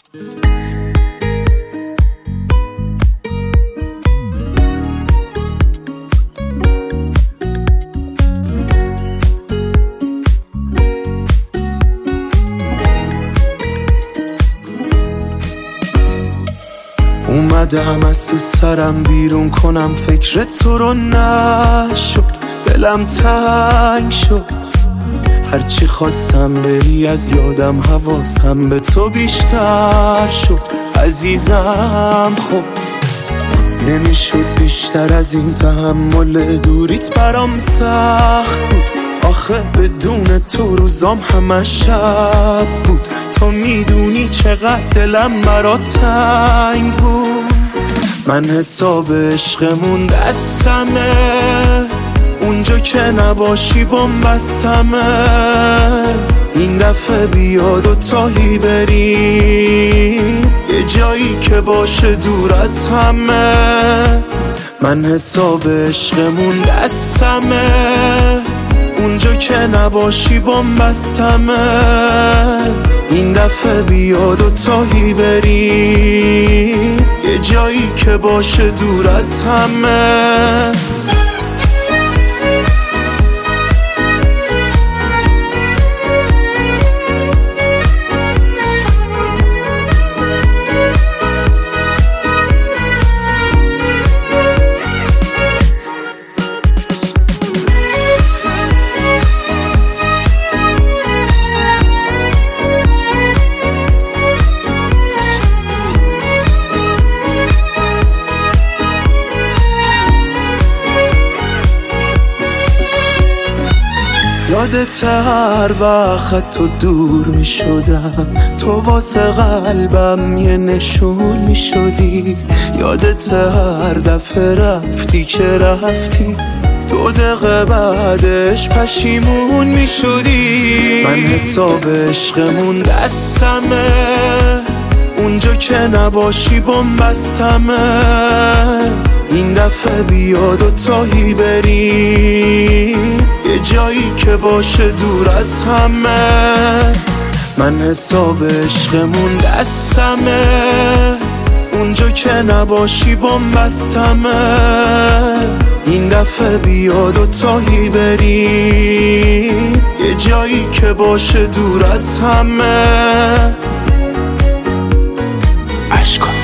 اومدم از تو سرم بیرون کنم، فکر تو رو نشد، دلم تنگ شد. هرچی خواستم بری از یادم، حواسم به تو بیشتر شد عزیزم. خب نمیشد بیشتر از این، تحمل دوریت برام سخت بود. آخه بدون تو روزام همه شب بود. تو میدونی چقدر دلم برات تنگ بود. من حساب عشقمون دستمه، اونجا که نباشی بنبستمه. این دفعه بیا دوتایی بریم یه جایی که باشه دور از همه. من حساب عشقمون دستمه، اونجا که نباشی بنبستمه. این دفعه بیا دوتایی بریم یه جایی که باشه دور از همه. یادت هر وقت تو دور می شدم، تو واسه قلبم یه نشون می شدی. یادت هر دفعه رفتی که رفتی، 2 دقیقه بعدش پشیمون می شدی. من حساب عشقمون دستمه، اونجا که نباشی بنبستمه. این دفعه بیا دوتایی بریم یه جایی که باشه دور از همه. من حساب عشقمون دستمه، اونجا که نباشی بنبستمه. این دفعه بیا دوتایی بریم یه جایی که باشه دور از همه. عشق